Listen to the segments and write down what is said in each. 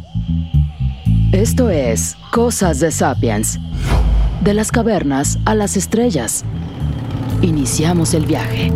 Esto es Cosas de Sapiens. De las cavernas a las estrellas. Iniciamos el viaje.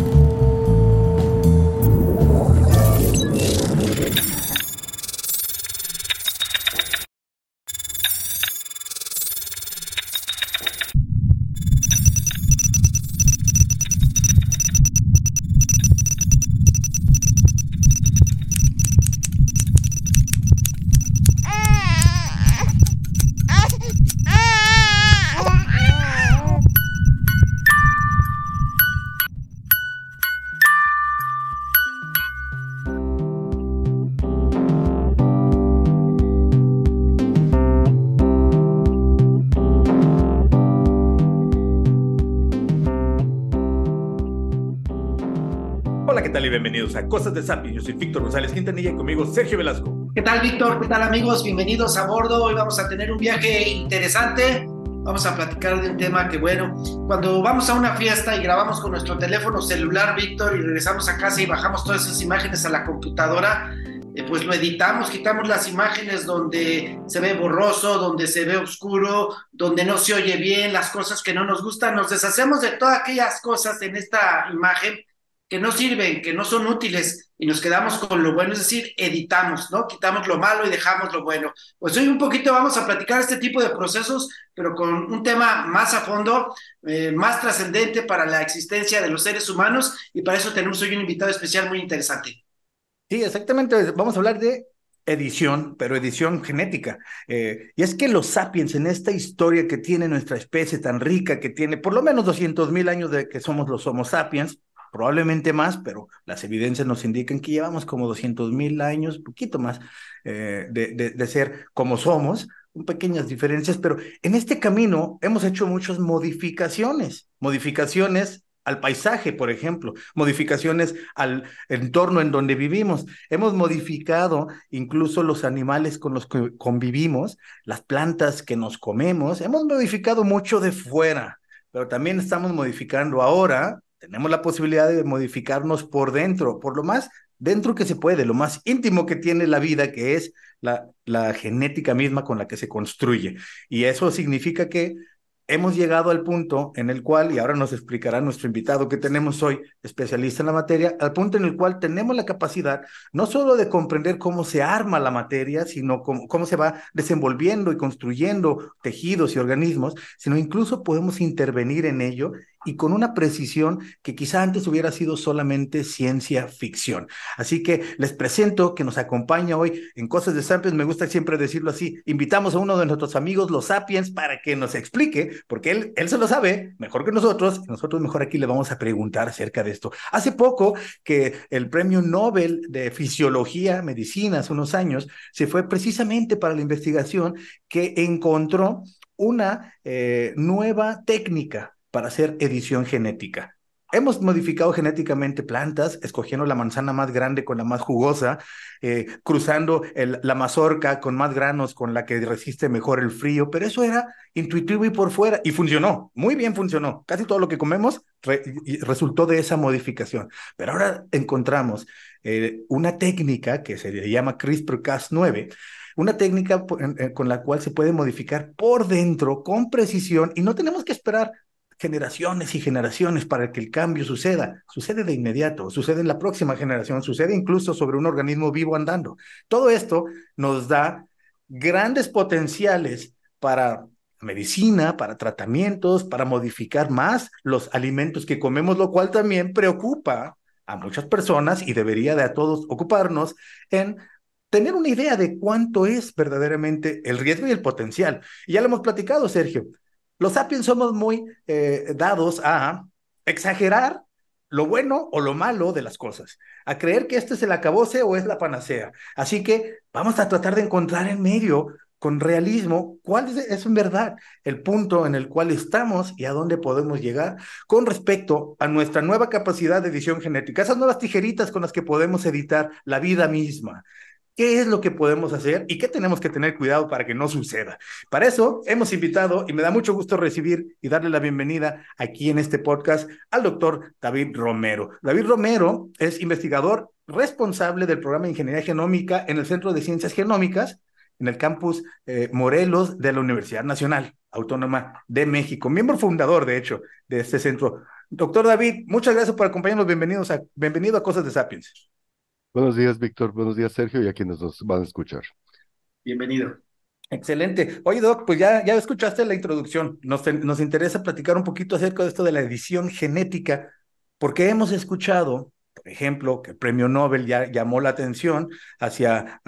Hola, ¿qué tal? Y bienvenidos a Cosas de Sapiens. Yo soy Víctor González Quintanilla y conmigo Sergio Velasco. ¿Qué tal, Víctor? ¿Qué tal, amigos? Bienvenidos a bordo. Hoy vamos a tener un viaje interesante. Vamos a platicar de un tema que, bueno, cuando vamos a una fiesta y grabamos con nuestro teléfono celular, Víctor, y regresamos a casa y bajamos todas esas imágenes a la computadora, pues lo editamos, quitamos las imágenes donde se ve borroso, donde se ve oscuro, donde no se oye bien, las cosas que no nos gustan. Nos deshacemos de todas aquellas cosas en esta imagen que no sirven, que no son útiles, y nos quedamos con lo bueno, es decir, editamos, ¿no? Quitamos lo malo y dejamos lo bueno. Pues hoy un poquito vamos a platicar este tipo de procesos, pero con un tema más a fondo, más trascendente para la existencia de los seres humanos, y para eso tenemos hoy un invitado especial muy interesante. Sí, exactamente. Vamos a hablar de edición, pero edición genética. Y es que los sapiens, en esta historia que tiene nuestra especie tan rica, que tiene por lo menos 200,000 años de que somos los Homo sapiens, probablemente más, pero las evidencias nos indican que llevamos como 200,000 años, poquito más, de ser como somos, con pequeñas diferencias, pero en este camino hemos hecho muchas modificaciones al paisaje, por ejemplo, modificaciones al entorno en donde vivimos. Hemos modificado incluso los animales con los que convivimos, las plantas que nos comemos, hemos modificado mucho de fuera, pero también estamos modificando ahora. Tenemos la posibilidad de modificarnos por dentro, por lo más dentro que se puede, lo más íntimo que tiene la vida, que es la genética misma con la que se construye. Y eso significa que hemos llegado al punto en el cual, y ahora nos explicará nuestro invitado que tenemos hoy, especialista en la materia, al punto en el cual tenemos la capacidad no solo de comprender cómo se arma la materia, sino cómo se va desenvolviendo y construyendo tejidos y organismos, sino incluso podemos intervenir en ello y con una precisión que quizá antes hubiera sido solamente ciencia ficción. Así que les presento que nos acompaña hoy en Cosas de Sapiens. Me gusta siempre decirlo así, invitamos a uno de nuestros amigos, los Sapiens, para que nos explique, porque él se lo sabe mejor que nosotros, y nosotros mejor aquí le vamos a preguntar acerca de esto. Hace poco que el premio Nobel de Fisiología, Medicina, hace unos años, se fue precisamente para la investigación que encontró una nueva técnica para hacer edición genética. Hemos modificado genéticamente plantas, escogiendo la manzana más grande con la más jugosa, cruzando la mazorca con más granos, con la que resiste mejor el frío, pero eso era intuitivo y por fuera, y funcionó, muy bien funcionó. Casi todo lo que comemos resultó de esa modificación. Pero ahora encontramos una técnica que se llama CRISPR-Cas9, una técnica con la cual se puede modificar por dentro con precisión y no tenemos que esperar generaciones y generaciones para que el cambio suceda. Sucede de inmediato, sucede en la próxima generación, sucede incluso sobre un organismo vivo andando. Todo esto nos da grandes potenciales para medicina, para tratamientos, para modificar más los alimentos que comemos, lo cual también preocupa a muchas personas y debería de a todos ocuparnos en tener una idea de cuánto es verdaderamente el riesgo y el potencial. Y ya lo hemos platicado, Sergio. Los sapiens somos muy dados a exagerar lo bueno o lo malo de las cosas, a creer que este es el acabose o es la panacea. Así que vamos a tratar de encontrar en medio, con realismo, cuál es en verdad el punto en el cual estamos y a dónde podemos llegar con respecto a nuestra nueva capacidad de edición genética, esas nuevas tijeritas con las que podemos editar la vida misma. ¿Qué es lo que podemos hacer y qué tenemos que tener cuidado para que no suceda? Para eso hemos invitado, y me da mucho gusto recibir y darle la bienvenida aquí en este podcast, al doctor David Romero. David Romero es investigador responsable del programa de Ingeniería Genómica en el Centro de Ciencias Genómicas en el campus Morelos de la Universidad Nacional Autónoma de México, miembro fundador, de hecho, de este centro. Doctor David, muchas gracias por acompañarnos. Bienvenido a Cosas de Sapiens. Buenos días, Víctor. Buenos días, Sergio, y a quienes nos van a escuchar. Bienvenido. Excelente. Oye, Doc, pues ya escuchaste la introducción. Nos interesa platicar un poquito acerca de esto de la edición genética, porque hemos escuchado, por ejemplo, que el premio Nobel ya llamó la atención hacia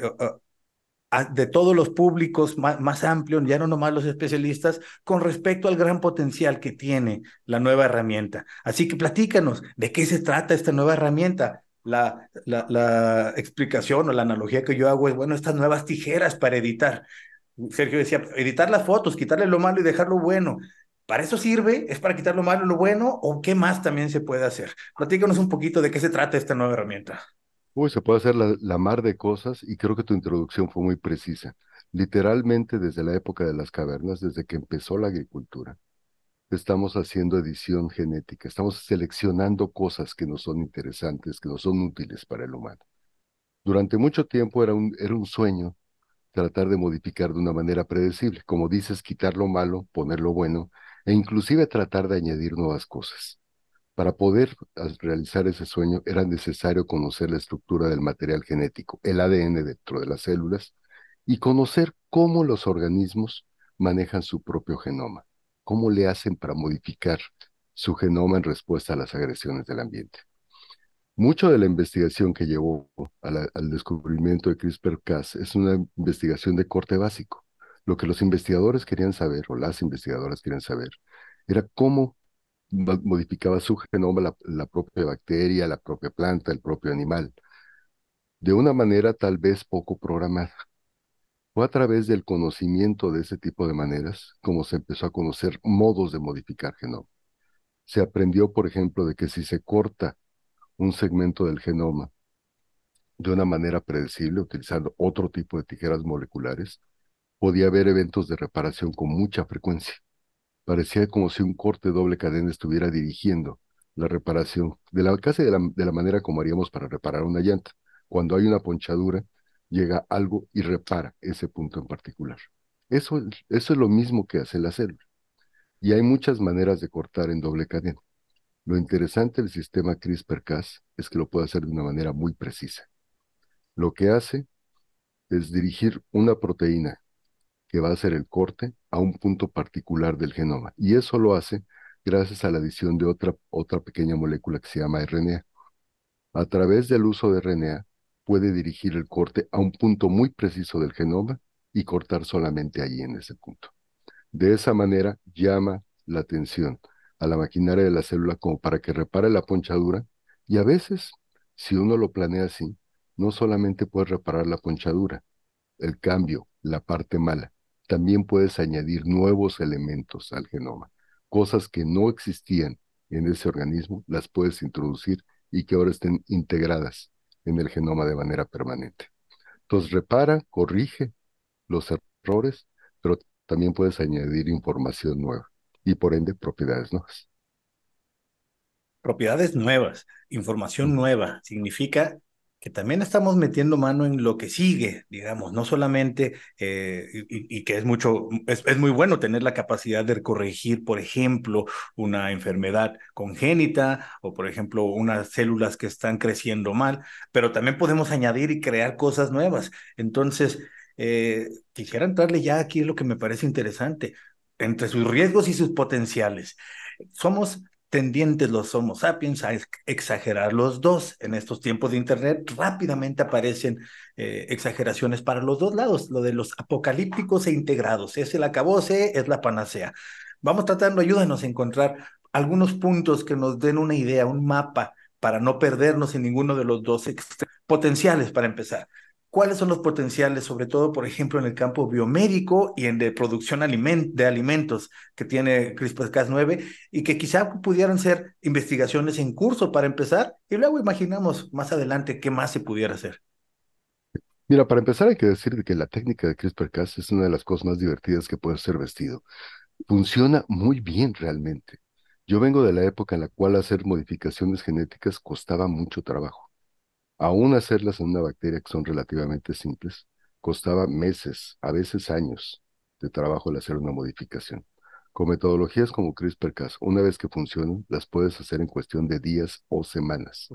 de todos los públicos más amplios, ya no nomás los especialistas, con respecto al gran potencial que tiene la nueva herramienta. Así que platícanos, ¿de qué se trata esta nueva herramienta? La explicación o la analogía que yo hago es, bueno, estas nuevas tijeras para editar. Sergio decía, editar las fotos, quitarle lo malo y dejar lo bueno. ¿Para eso sirve? ¿Es para quitar lo malo y lo bueno? ¿O qué más también se puede hacer? Platícanos un poquito de qué se trata esta nueva herramienta. Uy, se puede hacer la mar de cosas y creo que tu introducción fue muy precisa. Literalmente desde la época de las cavernas, desde que empezó la agricultura, estamos haciendo edición genética, estamos seleccionando cosas que no son interesantes, que no son útiles para el humano. Durante mucho tiempo era un sueño tratar de modificar de una manera predecible, como dices, quitar lo malo, poner lo bueno, e inclusive tratar de añadir nuevas cosas. Para poder realizar ese sueño era necesario conocer la estructura del material genético, el ADN dentro de las células, y conocer cómo los organismos manejan su propio genoma, cómo le hacen para modificar su genoma en respuesta a las agresiones del ambiente. Mucho de la investigación que llevó al descubrimiento de CRISPR-Cas es una investigación de corte básico. Lo que los investigadores querían saber, o las investigadoras querían saber, era cómo modificaba su genoma la propia bacteria, la propia planta, el propio animal, de una manera tal vez poco programada. Fue a través del conocimiento de ese tipo de maneras como se empezó a conocer modos de modificar genoma. Se aprendió, por ejemplo, de que si se corta un segmento del genoma de una manera predecible, utilizando otro tipo de tijeras moleculares, podía haber eventos de reparación con mucha frecuencia. Parecía como si un corte de doble cadena estuviera dirigiendo la reparación, casi de la manera como haríamos para reparar una llanta. Cuando hay una ponchadura, llega algo y repara ese punto en particular. Eso es lo mismo que hace la célula. Y hay muchas maneras de cortar en doble cadena. Lo interesante del sistema CRISPR-Cas es que lo puede hacer de una manera muy precisa. Lo que hace es dirigir una proteína que va a hacer el corte a un punto particular del genoma. Y eso lo hace gracias a la adición de otra pequeña molécula que se llama RNA. A través del uso de RNA, puede dirigir el corte a un punto muy preciso del genoma y cortar solamente allí en ese punto. De esa manera, llama la atención a la maquinaria de la célula como para que repare la ponchadura y a veces, si uno lo planea así, no solamente puede reparar la ponchadura, el cambio, la parte mala, también puedes añadir nuevos elementos al genoma, cosas que no existían en ese organismo, las puedes introducir y que ahora estén integradas en el genoma de manera permanente. Entonces repara, corrige los errores, pero también puedes añadir información nueva y por ende propiedades nuevas. Propiedades nuevas, información nueva, significa que también estamos metiendo mano en lo que sigue, digamos, no solamente, y que es muy bueno tener la capacidad de corregir, por ejemplo, una enfermedad congénita o, por ejemplo, unas células que están creciendo mal, pero también podemos añadir y crear cosas nuevas. Entonces, quisiera entrarle ya aquí en lo que me parece interesante, entre sus riesgos y sus potenciales. Somos tendientes los Homo sapiens a exagerar los dos. En estos tiempos de Internet rápidamente aparecen exageraciones para los dos lados, lo de los apocalípticos e integrados. Es el acabose, es la panacea. Vamos tratando, ayúdanos a encontrar algunos puntos que nos den una idea, un mapa, para no perdernos en ninguno de los dos potenciales para empezar. ¿Cuáles son los potenciales, sobre todo, por ejemplo, en el campo biomédico y en de producción de alimentos que tiene CRISPR-Cas9 y que quizá pudieran ser investigaciones en curso para empezar y luego imaginamos más adelante qué más se pudiera hacer? Mira, para empezar hay que decir que la técnica de CRISPR-Cas es una de las cosas más divertidas que puede ser vestido. Funciona muy bien realmente. Yo vengo de la época en la cual hacer modificaciones genéticas costaba mucho trabajo. Aún hacerlas en una bacteria que son relativamente simples, costaba meses, a veces años de trabajo el hacer una modificación. Con metodologías como CRISPR-Cas, una vez que funcionan, las puedes hacer en cuestión de días o semanas.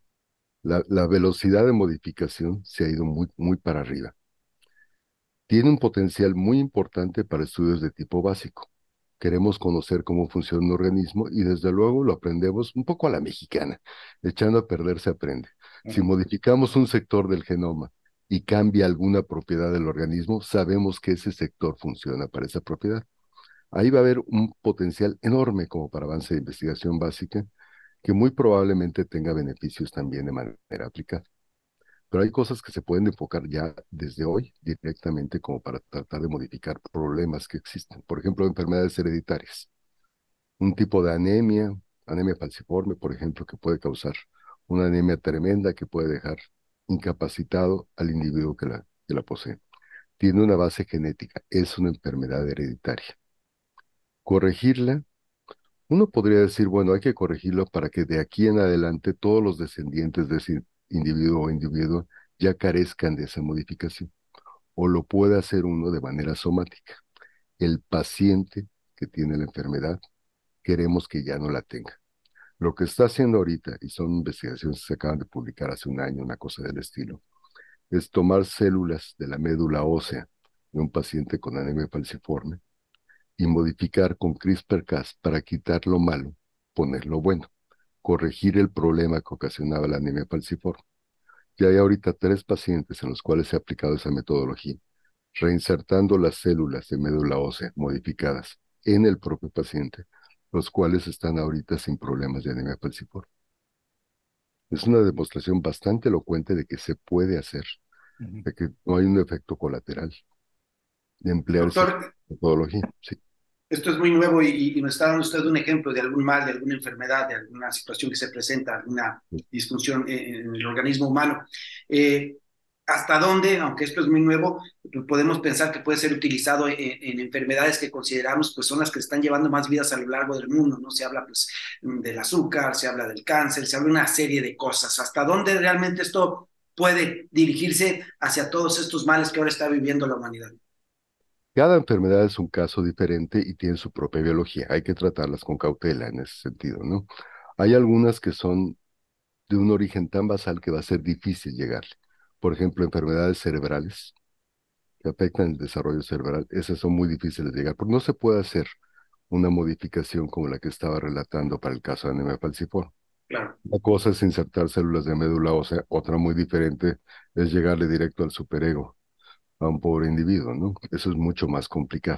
La velocidad de modificación se ha ido muy, muy para arriba. Tiene un potencial muy importante para estudios de tipo básico. Queremos conocer cómo funciona un organismo y desde luego lo aprendemos un poco a la mexicana. Echando a perder se aprende. Si modificamos un sector del genoma y cambia alguna propiedad del organismo, sabemos que ese sector funciona para esa propiedad. Ahí va a haber un potencial enorme como para avance de investigación básica que muy probablemente tenga beneficios también de manera aplicada. Pero hay cosas que se pueden enfocar ya desde hoy directamente como para tratar de modificar problemas que existen. Por ejemplo, enfermedades hereditarias. Un tipo de anemia, anemia falciforme, por ejemplo, que puede causar una anemia tremenda que puede dejar incapacitado al individuo que la posee. Tiene una base genética, es una enfermedad hereditaria. Corregirla, uno podría decir, bueno, hay que corregirlo para que de aquí en adelante todos los descendientes de ese individuo o individuo ya carezcan de esa modificación, o lo puede hacer uno de manera somática. El paciente que tiene la enfermedad, queremos que ya no la tenga. Lo que está haciendo ahorita, y son investigaciones que se acaban de publicar hace un año, una cosa del estilo, es tomar células de la médula ósea de un paciente con anemia falciforme y modificar con CRISPR-Cas para quitar lo malo, poner lo bueno, corregir el problema que ocasionaba la anemia falciforme. Ya hay ahorita 3 pacientes en los cuales se ha aplicado esa metodología, reinsertando las células de médula ósea modificadas en el propio paciente, los cuales están ahorita sin problemas de anemia falciforme. Es una demostración bastante elocuente de que se puede hacer, de que no hay un efecto colateral de emplear esa Doctor, metodología. Sí. esto es muy nuevo y nos está dando usted un ejemplo de algún mal, de alguna enfermedad, de alguna situación que se presenta, alguna disfunción en el organismo humano. Eh, ¿Hasta dónde, aunque esto es muy nuevo, podemos pensar que puede ser utilizado en enfermedades que consideramos pues son las que están llevando más vidas a lo largo del mundo, ¿no? Se habla pues del azúcar, se habla del cáncer, se habla de una serie de cosas. ¿Hasta dónde realmente esto puede dirigirse hacia todos estos males que ahora está viviendo la humanidad? Cada enfermedad es un caso diferente y tiene su propia biología. Hay que tratarlas con cautela en ese sentido, ¿no? Hay algunas que son de un origen tan basal que va a ser difícil llegarle. Por ejemplo, enfermedades cerebrales que afectan el desarrollo cerebral, esas son muy difíciles de llegar, porque no se puede hacer una modificación como la que estaba relatando para el caso de anemia falciforme. Claro. Una cosa es insertar células de médula ósea, otra muy diferente es llegarle directo al superego a un pobre individuo, ¿no? Eso es mucho más complicado.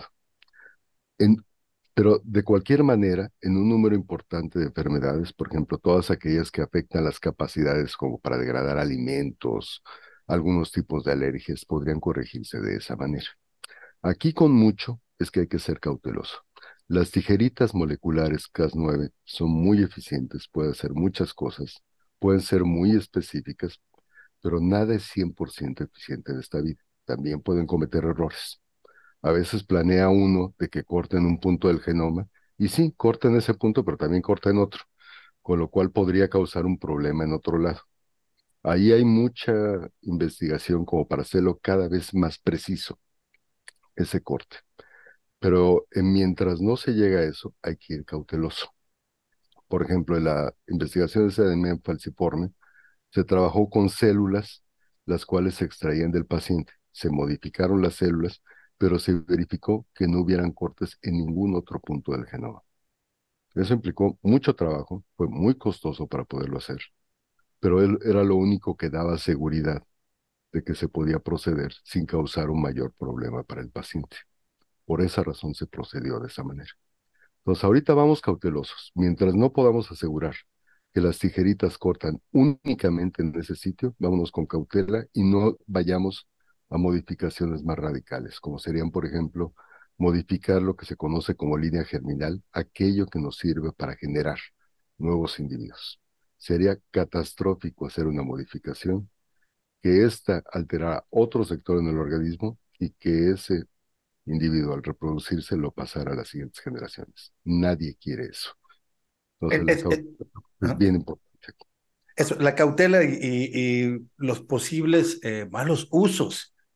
En, pero de cualquier manera, en un número importante de enfermedades, por ejemplo, todas aquellas que afectan las capacidades como para degradar alimentos, algunos tipos de alergias podrían corregirse de esa manera. Aquí con mucho es que hay que ser cauteloso. Las tijeritas moleculares Cas9 son muy eficientes, pueden hacer muchas cosas, pueden ser muy específicas, pero nada es 100% eficiente en esta vida. También pueden cometer errores. A veces planea uno de que corten un punto del genoma, y sí, corten ese punto, pero también corten otro, con lo cual podría causar un problema en otro lado. Ahí hay mucha investigación como para hacerlo cada vez más preciso, ese corte. Pero mientras no se llega a eso, hay que ir cauteloso. Por ejemplo, en la investigación de ese anemia falciforme, se trabajó con células, las cuales se extraían del paciente. Se modificaron las células, pero se verificó que no hubieran cortes en ningún otro punto del genoma. Eso implicó mucho trabajo, fue muy costoso para poderlo hacer, pero él era lo único que daba seguridad de que se podía proceder sin causar un mayor problema para el paciente. Por esa razón se procedió de esa manera. Entonces, ahorita vamos cautelosos. Mientras no podamos asegurar que las tijeritas cortan únicamente en ese sitio, vámonos con cautela y no vayamos a modificaciones más radicales, como serían, por ejemplo, modificar lo que se conoce como línea germinal, aquello que nos sirve para generar nuevos individuos. Sería catastrófico hacer una modificación, que ésta alterara otro sector en el organismo y que ese individuo al reproducirse lo pasara a las siguientes generaciones. Nadie quiere eso. Entonces la Es- es- cautela es ajá. bien importante. Eso, la cautela y los posibles malos usos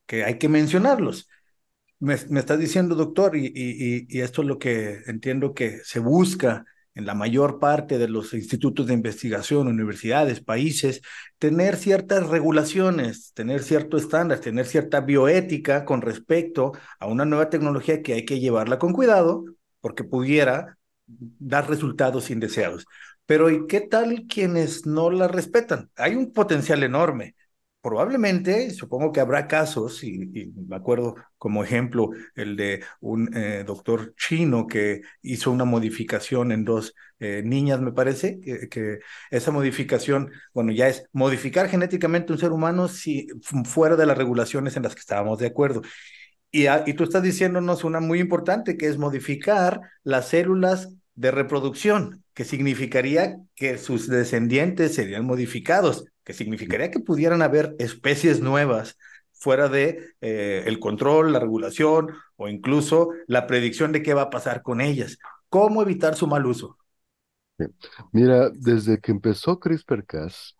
que hay que mencionarlos. Me estás diciendo, doctor, y esto es lo que entiendo que se busca en la mayor parte de los institutos de investigación, universidades, países, tener ciertas regulaciones, tener cierto estándar, tener cierta bioética con respecto a una nueva tecnología que hay que llevarla con cuidado porque pudiera dar resultados indeseados. Pero ¿y qué tal quienes no la respetan? Hay un potencial enorme. Probablemente, supongo que habrá casos, y me acuerdo como ejemplo el de un doctor chino que hizo una modificación en dos niñas, me parece, que esa modificación, bueno, ya es modificar genéticamente un ser humano si, fuera de las regulaciones en las que estábamos de acuerdo. Y tú estás diciéndonos una muy importante, que es modificar las células de reproducción, que significaría que sus descendientes serían modificados, que significaría que pudieran haber especies nuevas fuera de el control, la regulación o incluso la predicción de qué va a pasar con ellas. ¿Cómo evitar su mal uso? Sí. Mira, desde que empezó CRISPR-Cas,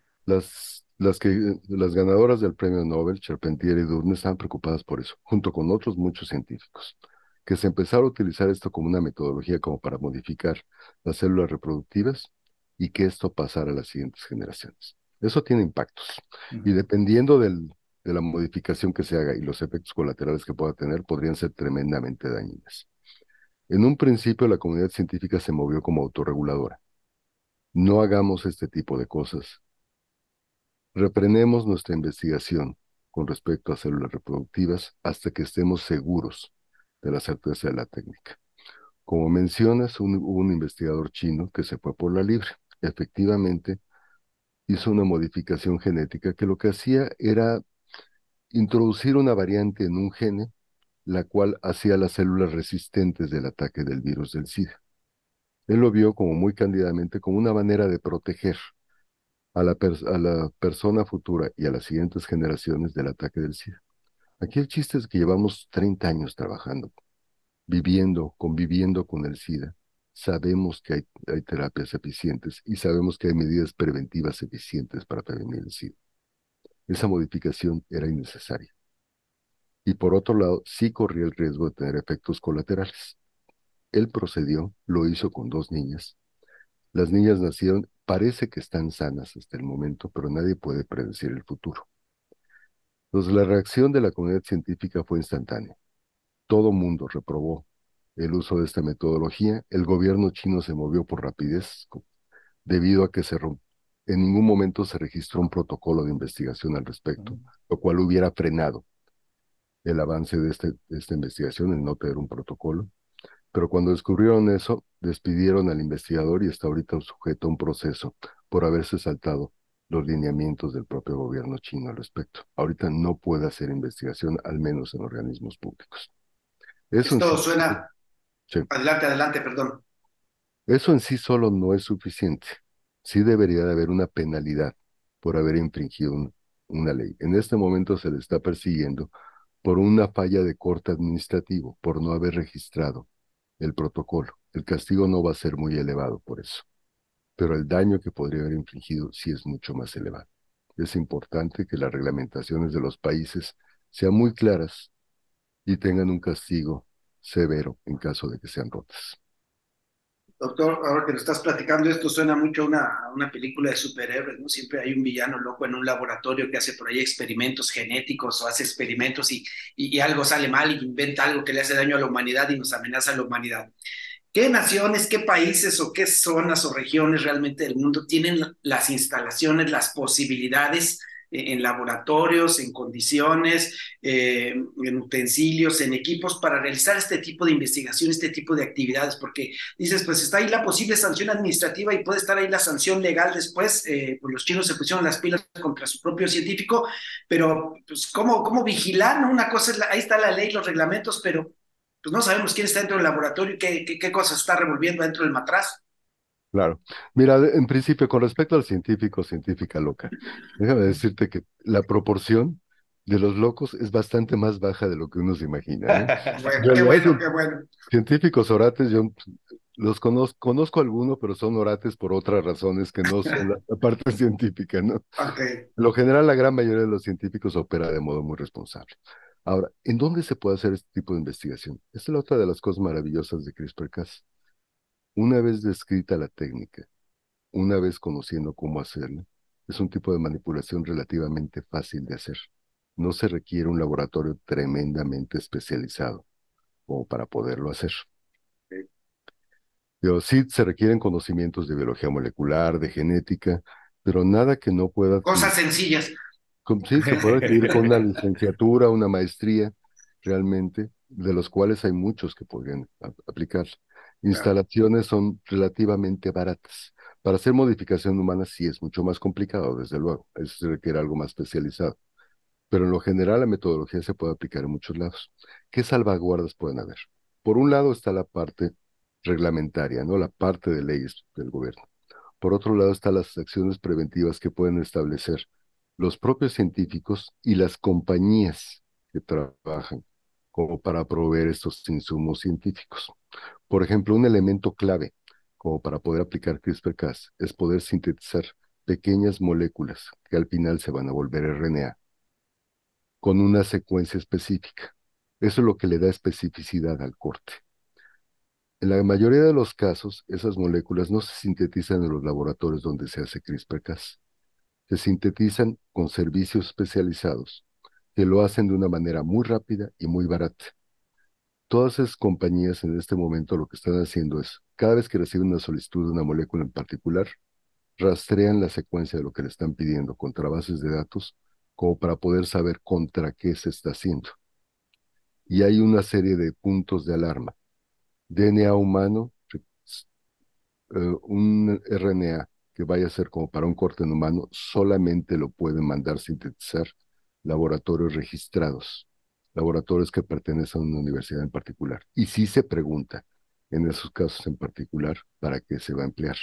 las ganadoras del premio Nobel, Charpentier y Doudna, estaban preocupadas por eso, junto con otros muchos científicos, que se empezara a utilizar esto como una metodología como para modificar las células reproductivas y que esto pasara a las siguientes generaciones. Eso tiene impactos, y dependiendo de la modificación que se haga y los efectos colaterales que pueda tener, podrían ser tremendamente dañinas. En un principio, la comunidad científica se movió como autorreguladora. No hagamos este tipo de cosas. Reprenemos nuestra investigación con respecto a células reproductivas hasta que estemos seguros de la certeza de la técnica. Como mencionas, hubo un investigador chino que se fue por la libre. Efectivamente, hizo una modificación genética que lo que hacía era introducir una variante en un gene, la cual hacía las células resistentes del ataque del virus del SIDA. Él lo vio como muy cándidamente como una manera de proteger a la persona futura y a las siguientes generaciones del ataque del SIDA. Aquí el chiste es que llevamos 30 años trabajando, viviendo, conviviendo con el SIDA. Sabemos que hay terapias eficientes y sabemos que hay medidas preventivas eficientes para prevenir el SIDA. Esa modificación era innecesaria. Y por otro lado, sí corría el riesgo de tener efectos colaterales. Él procedió, lo hizo con 2 niñas. Las niñas nacieron, parece que están sanas hasta el momento, pero nadie puede predecir el futuro. Entonces, la reacción de la comunidad científica fue instantánea. Todo mundo reprobó el uso de esta metodología. El gobierno chino se movió por rapidez, debido a que en ningún momento se registró un protocolo de investigación al respecto, lo cual hubiera frenado el avance de esta investigación, el no tener un protocolo. Pero cuando descubrieron eso, despidieron al investigador y está ahorita sujeto a un proceso por haberse saltado los lineamientos del propio gobierno chino al respecto. Ahorita no puede hacer investigación, al menos en organismos públicos. Eso en Esto sí, suena... sí. Adelante, perdón. Eso en sí solo no es suficiente. Sí debería de haber una penalidad por haber infringido una ley. En este momento se le está persiguiendo por una falla de corte administrativo, por no haber registrado el protocolo. El castigo no va a ser muy elevado por eso, pero el daño que podría haber infligido sí es mucho más elevado. Es importante que las reglamentaciones de los países sean muy claras y tengan un castigo severo en caso de que sean rotas. Doctor, ahora que lo estás platicando, esto suena mucho a una película de superhéroes, ¿no? Siempre hay un villano loco en un laboratorio que hace por ahí experimentos genéticos o hace experimentos y algo sale mal y inventa algo que le hace daño a la humanidad y nos amenaza a la humanidad. ¿Qué naciones, qué países o qué zonas o regiones realmente del mundo tienen las instalaciones, las posibilidades en laboratorios, en condiciones, en utensilios, en equipos para realizar este tipo de investigación, este tipo de actividades? Porque dices, pues está ahí la posible sanción administrativa y puede estar ahí la sanción legal después, pues los chinos se pusieron las pilas contra su propio científico, pero pues ¿cómo vigilar, ¿no? Una cosa es, ahí está la ley, los reglamentos, pero pues no sabemos quién está dentro del laboratorio y qué cosas está revolviendo dentro del matraz. Claro. Mira, en principio, con respecto al científico, científica loca, déjame decirte que la proporción de los locos es bastante más baja de lo que uno se imagina, ¿eh? En Bueno, realidad, qué bueno. científicos orates, yo conozco alguno, pero son orates por otras razones que no son la parte científica, ¿no? Ok. En lo general, la gran mayoría de los científicos opera de modo muy responsable. Ahora, ¿en dónde se puede hacer este tipo de investigación? Esta es la otra de las cosas maravillosas de CRISPR-Cas. Una vez descrita la técnica, una vez conociendo cómo hacerla, es un tipo de manipulación relativamente fácil de hacer. No se requiere un laboratorio tremendamente especializado como para poderlo hacer. Pero sí se requieren conocimientos de biología molecular, de genética, pero nada que no pueda Cosas adquirir. sencillas. Sí, se puede adquirir con una licenciatura, una maestría, realmente, de los cuales hay muchos que podrían aplicar. Claro. Instalaciones son relativamente baratas. Para hacer modificación humana sí es mucho más complicado, desde luego. Eso se requiere algo más especializado. Pero en lo general la metodología se puede aplicar en muchos lados. ¿Qué salvaguardas pueden haber? Por un lado está la parte reglamentaria, ¿no? La parte de leyes del gobierno. Por otro lado están las acciones preventivas que pueden establecer los propios científicos y las compañías que trabajan como para proveer estos insumos científicos. Por ejemplo, un elemento clave como para poder aplicar CRISPR-Cas es poder sintetizar pequeñas moléculas que al final se van a volver RNA con una secuencia específica. Eso es lo que le da especificidad al corte. En la mayoría de los casos, esas moléculas no se sintetizan en los laboratorios donde se hace CRISPR-Cas. Se sintetizan con servicios especializados que lo hacen de una manera muy rápida y muy barata. Todas esas compañías en este momento lo que están haciendo es, cada vez que reciben una solicitud de una molécula en particular, rastrean la secuencia de lo que le están pidiendo contra bases de datos como para poder saber contra qué se está haciendo. Y hay una serie de puntos de alarma. DNA humano, un RNA que vaya a ser como para un corte en humano, solamente lo pueden mandar sintetizar laboratorios registrados, laboratorios que pertenecen a una universidad en particular. Y sí se pregunta, en esos casos en particular, para qué se va a emplear.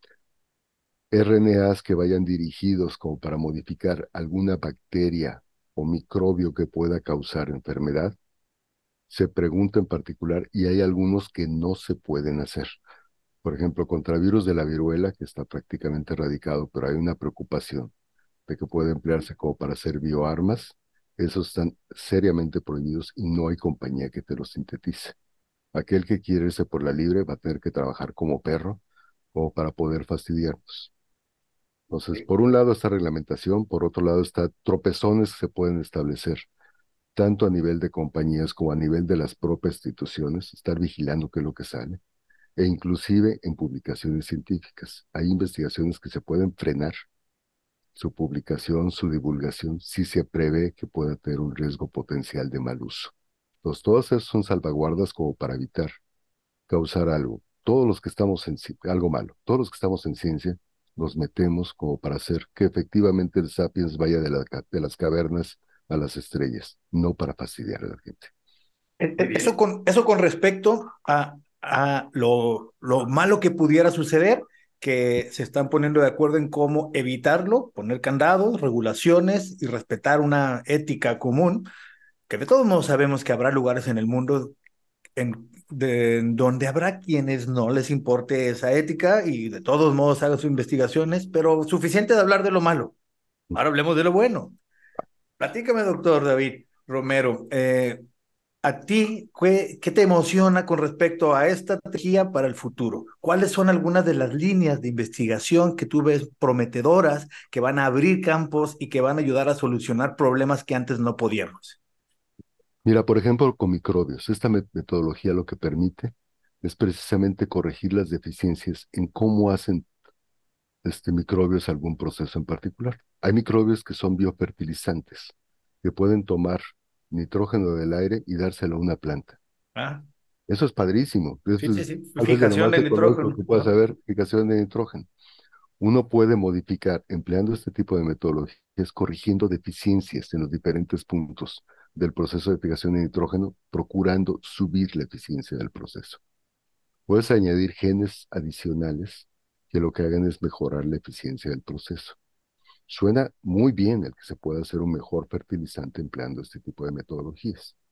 RNAs que vayan dirigidos como para modificar alguna bacteria o microbio que pueda causar enfermedad, se pregunta en particular y hay algunos que no se pueden hacer. Por ejemplo, contra virus de la viruela, que está prácticamente erradicado, pero hay una preocupación de que puede emplearse como para hacer bioarmas. Esos están seriamente prohibidos y no hay compañía que te los sintetice. Aquel que quiere irse por la libre va a tener que trabajar como perro o para poder fastidiarnos. Entonces, por un lado está reglamentación, por otro lado está tropezones que se pueden establecer, tanto a nivel de compañías como a nivel de las propias instituciones, estar vigilando qué es lo que sale e inclusive en publicaciones científicas. Hay investigaciones que se pueden frenar su publicación, su divulgación, si se prevé que pueda tener un riesgo potencial de mal uso. Entonces, todas esas son salvaguardas como para evitar causar algo. Todos los que estamos en algo malo, todos los que estamos en ciencia, nos metemos como para hacer que efectivamente el sapiens vaya de las cavernas a las estrellas, no para fastidiar a la gente. Eso con respecto a lo malo que pudiera suceder, que se están poniendo de acuerdo en cómo evitarlo, poner candados, regulaciones y respetar una ética común, que de todos modos sabemos que habrá lugares en el mundo en donde habrá quienes no les importe esa ética y de todos modos hagan sus investigaciones, pero suficiente de hablar de lo malo. Ahora hablemos de lo bueno. Platícame, doctor David Romero, ¿a ti qué te emociona con respecto a esta estrategia para el futuro? ¿Cuáles son algunas de las líneas de investigación que tú ves prometedoras, que van a abrir campos y que van a ayudar a solucionar problemas que antes no podíamos? Mira, por ejemplo, con microbios, esta metodología lo que permite es precisamente corregir las deficiencias en cómo hacen microbios algún proceso en particular. Hay microbios que son biofertilizantes, que pueden tomar nitrógeno del aire y dárselo a una planta. Ah, Eso es padrísimo. sí, Eso sí, es sí. tal vez de lo Fijación más de ecológico nitrógeno. que puedas Ajá. saber, fijación de nitrógeno. Uno puede modificar, empleando este tipo de metodologías, corrigiendo deficiencias en los diferentes puntos del proceso de fijación de nitrógeno, procurando subir la eficiencia del proceso. Puedes añadir genes adicionales que lo que hagan es mejorar la eficiencia del proceso. Suena muy bien el que se pueda hacer un mejor fertilizante empleando este tipo de metodologías.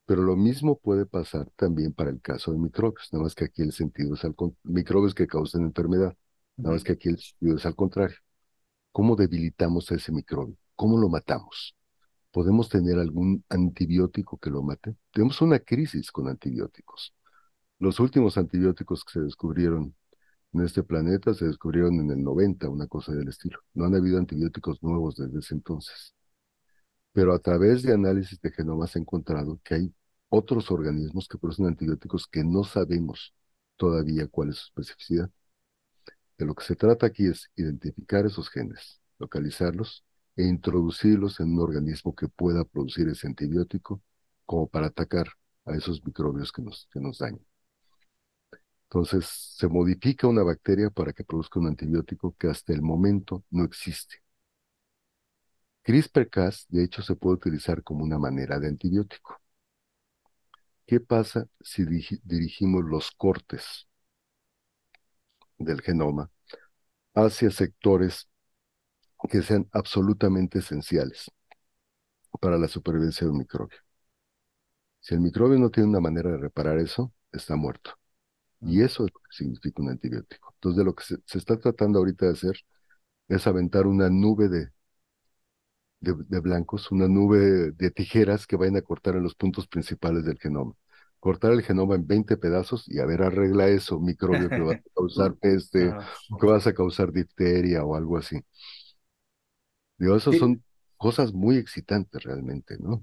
Pero lo mismo puede pasar también para el caso de microbios, nada más que aquí el sentido es microbios que causan enfermedad, nada más Ujú. que aquí el sentido es al contrario. ¿Cómo debilitamos a ese microbio? ¿Cómo lo matamos? ¿Podemos tener algún antibiótico que lo mate? Tenemos una crisis con antibióticos. Los últimos antibióticos que se descubrieron en este planeta se descubrieron en el 90, una cosa del estilo. No han habido antibióticos nuevos desde ese entonces. Pero a través de análisis de genoma se ha encontrado que hay otros organismos que producen antibióticos que no sabemos todavía cuál es su especificidad. De lo que se trata aquí es identificar esos genes, localizarlos e introducirlos en un organismo que pueda producir ese antibiótico como para atacar a esos microbios que nos dañan. Entonces, se modifica una bacteria para que produzca un antibiótico que hasta el momento no existe. CRISPR-Cas, de hecho, se puede utilizar como una manera de antibiótico. ¿Qué pasa si dirigimos los cortes del genoma hacia sectores que sean absolutamente esenciales para la supervivencia de un microbio? Si el microbio no tiene una manera de reparar eso, está muerto. Y Mm. eso es lo que significa un antibiótico. Entonces, de lo que se está tratando ahorita de hacer es aventar una nube de blancos, una nube de tijeras que vayan a cortar en los puntos principales del genoma. Cortar el genoma en 20 pedazos y a ver, arregla eso, microbio que va a causar peste, Ajá. o que vas a causar difteria o algo así. Digo, eso Sí. son cosas muy excitantes realmente, ¿no?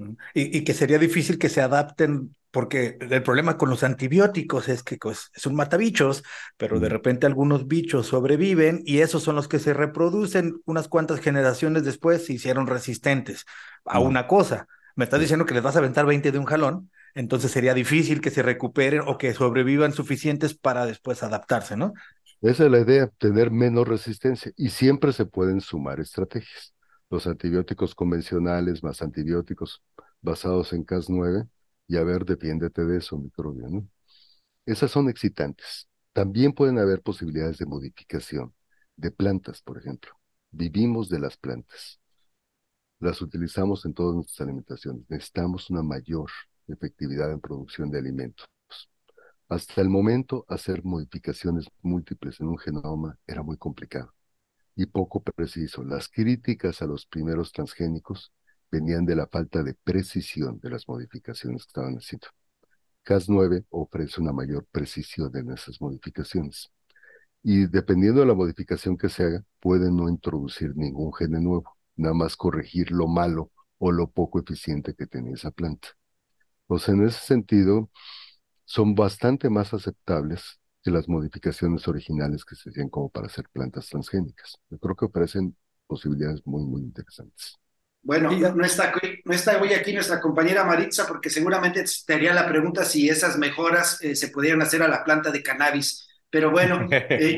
Y que sería difícil que se adapten, porque el problema con los antibióticos es que pues, es un matabichos, pero de Mm, repente algunos bichos sobreviven y esos son los que se reproducen unas cuantas generaciones después se hicieron resistentes a mm, una cosa. Me estás sí. diciendo que les vas a aventar 20 de un jalón, entonces sería difícil que se recuperen o que sobrevivan suficientes para después adaptarse, ¿no? Esa es la idea, tener menos resistencia y siempre se pueden sumar estrategias. Los antibióticos convencionales más antibióticos basados en Cas9 y a ver, defiéndete de eso, microbio, ¿no? Esas son excitantes. También pueden haber posibilidades de modificación de plantas, por ejemplo. Vivimos de las plantas. Las utilizamos en todas nuestras alimentaciones. Necesitamos una mayor efectividad en producción de alimentos. Hasta el momento, hacer modificaciones múltiples en un genoma era muy complicado y poco preciso. Las críticas a los primeros transgénicos venían de la falta de precisión de las modificaciones que estaban haciendo. Cas9 ofrece una mayor precisión en esas modificaciones. Y dependiendo de la modificación que se haga, puede no introducir ningún gene nuevo, nada más corregir lo malo o lo poco eficiente que tenía esa planta. Pues en ese sentido, son bastante más aceptables que las modificaciones originales que se hacían como para hacer plantas transgénicas. Yo creo que ofrecen posibilidades muy, muy interesantes. Bueno, Y, no está hoy aquí nuestra compañera Maritza porque seguramente te haría la pregunta si esas mejoras se pudieran hacer a la planta de cannabis. Pero bueno,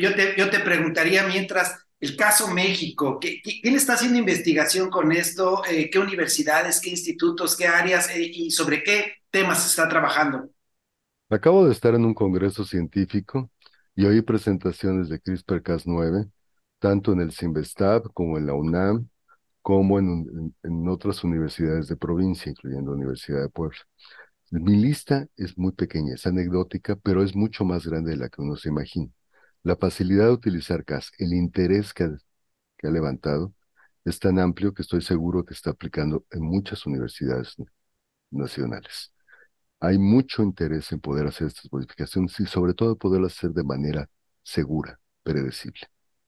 yo te preguntaría mientras el caso México, ¿quién está haciendo investigación con esto? ¿Qué universidades, qué institutos, qué áreas y sobre qué temas se está trabajando? Acabo de estar en un congreso científico y oí presentaciones de CRISPR-Cas9, tanto en el CIMBESTAB como en la UNAM, como en otras universidades de provincia, incluyendo la Universidad de Puebla. Mi lista es muy pequeña, es anecdótica, pero es mucho más grande de la que uno se imagina. La facilidad de utilizar CAS, el interés que ha levantado, es tan amplio que estoy seguro que está aplicando en muchas universidades nacionales. Hay mucho interés en poder hacer estas modificaciones y sobre todo poderlas hacer de manera segura, predecible.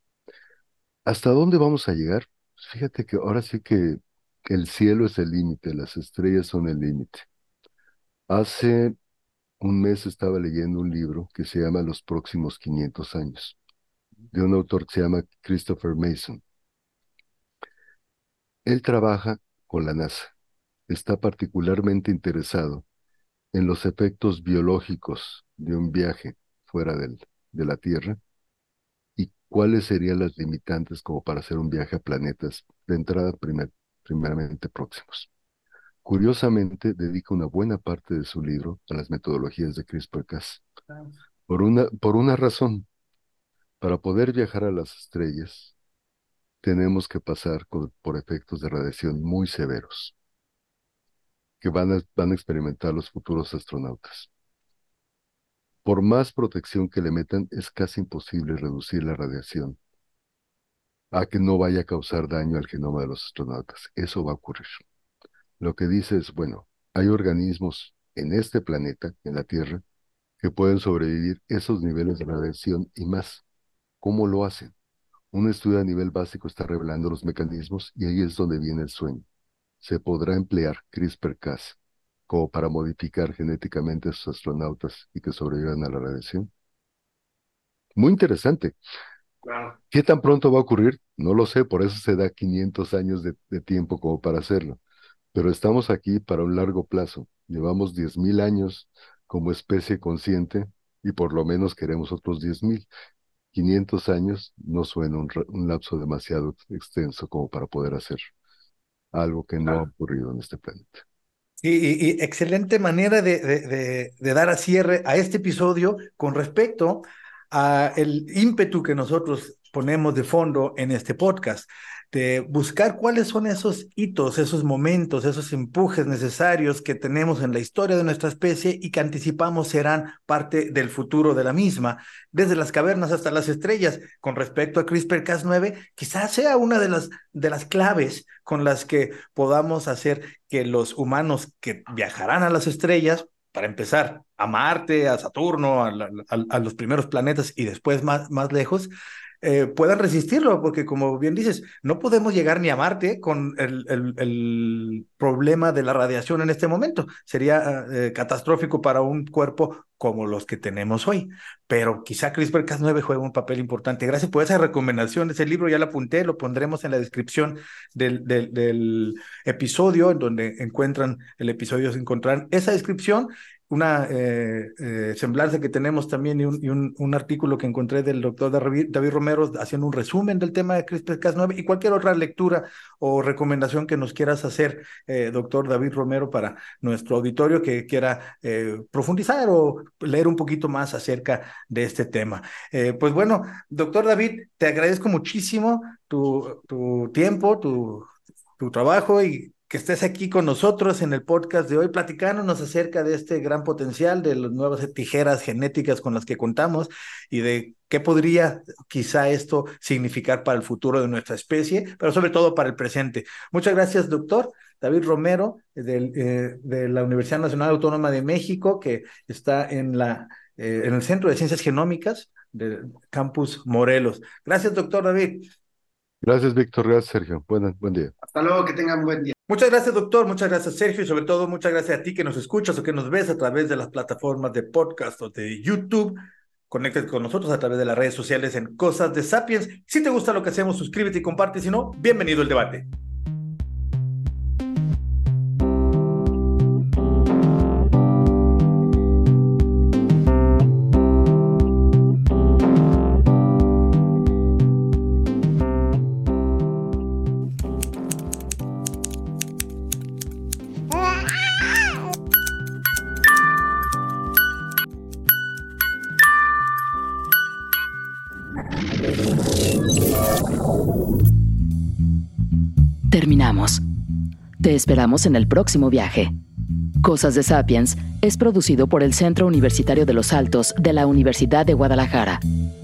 ¿Hasta dónde vamos a llegar? Pues fíjate que ahora sí que el cielo es el límite, las estrellas son el límite. Hace un mes estaba leyendo un libro que se llama Los próximos 500 años, de un autor que se llama Christopher Mason. Él trabaja con la NASA, está particularmente interesado en los efectos biológicos de un viaje fuera de la Tierra y cuáles serían las limitantes como para hacer un viaje a planetas de entrada primeramente próximos. Curiosamente, dedica una buena parte de su libro a las metodologías de CRISPR-Cas. Por una razón, para poder viajar a las estrellas, tenemos que pasar por efectos de radiación muy severos. que van a experimentar los futuros astronautas. Por más protección que le metan, es casi imposible reducir la radiación a que no vaya a causar daño al genoma de los astronautas. Eso va a ocurrir. Lo que dice es, bueno, hay organismos en este planeta, en la Tierra, que pueden sobrevivir esos niveles de radiación y más. ¿Cómo lo hacen? Un estudio a nivel básico está revelando los mecanismos y ahí es donde viene el sueño. Se podrá emplear CRISPR-Cas como para modificar genéticamente a esos astronautas y que sobrevivan a la radiación. Muy interesante. Claro. ¿Qué tan pronto va a ocurrir? No lo sé, por eso se da 500 años de tiempo como para hacerlo. Pero estamos aquí para un largo plazo. Llevamos 10,000 años como especie consciente y por lo menos queremos otros 10,000. 500 años no suena un lapso demasiado extenso como para poder hacer algo que no ha ocurrido en este planeta. Y excelente manera de dar a cierre a este episodio con respecto a el ímpetu que nosotros ponemos de fondo en este podcast, de buscar cuáles son esos hitos, esos momentos, esos empujes necesarios que tenemos en la historia de nuestra especie y que anticipamos serán parte del futuro de la misma, desde las cavernas hasta las estrellas. Con respecto a CRISPR-Cas9, quizás sea una de las claves con las que podamos hacer que los humanos que viajarán a las estrellas, para empezar, a Marte, a Saturno, a los primeros planetas y después más lejos, puedan resistirlo, porque como bien dices, no podemos llegar ni a Marte con el problema de la radiación en este momento. Sería catastrófico para un cuerpo como los que tenemos hoy. Pero quizá CRISPR-Cas9 juega un papel importante. Gracias por esa recomendación. Ese libro ya lo apunté, lo pondremos en la descripción del episodio, en donde encuentran el episodio, se encontrarán esa descripción, una semblanza que tenemos también y un artículo que encontré del doctor David Romero haciendo un resumen del tema de CRISPR-Cas9 y cualquier otra lectura o recomendación que nos quieras hacer, doctor David Romero, para nuestro auditorio que quiera profundizar o leer un poquito más acerca de este tema. Pues bueno, doctor David, te agradezco muchísimo tu tiempo, tu trabajo y que estés aquí con nosotros en el podcast de hoy, platicándonos acerca de este gran potencial, de las nuevas tijeras genéticas con las que contamos y de qué podría quizá esto significar para el futuro de nuestra especie, pero sobre todo para el presente. Muchas gracias, doctor David Romero, de la Universidad Nacional Autónoma de México, que está en el Centro de Ciencias Genómicas del Campus Morelos. Gracias, doctor David. Gracias, Víctor. Gracias, Sergio. Buen día. Hasta luego, que tengan buen día. Muchas gracias, doctor. Muchas gracias, Sergio. Y sobre todo, muchas gracias a ti que nos escuchas o que nos ves a través de las plataformas de podcast o de YouTube. Conéctate con nosotros a través de las redes sociales en Cosas de Sapiens. Si te gusta lo que hacemos, suscríbete y comparte. Si no, bienvenido al debate. Terminamos. Te esperamos en el próximo viaje. Cosas de Sapiens es producido por el Centro Universitario de los Altos de la Universidad de Guadalajara.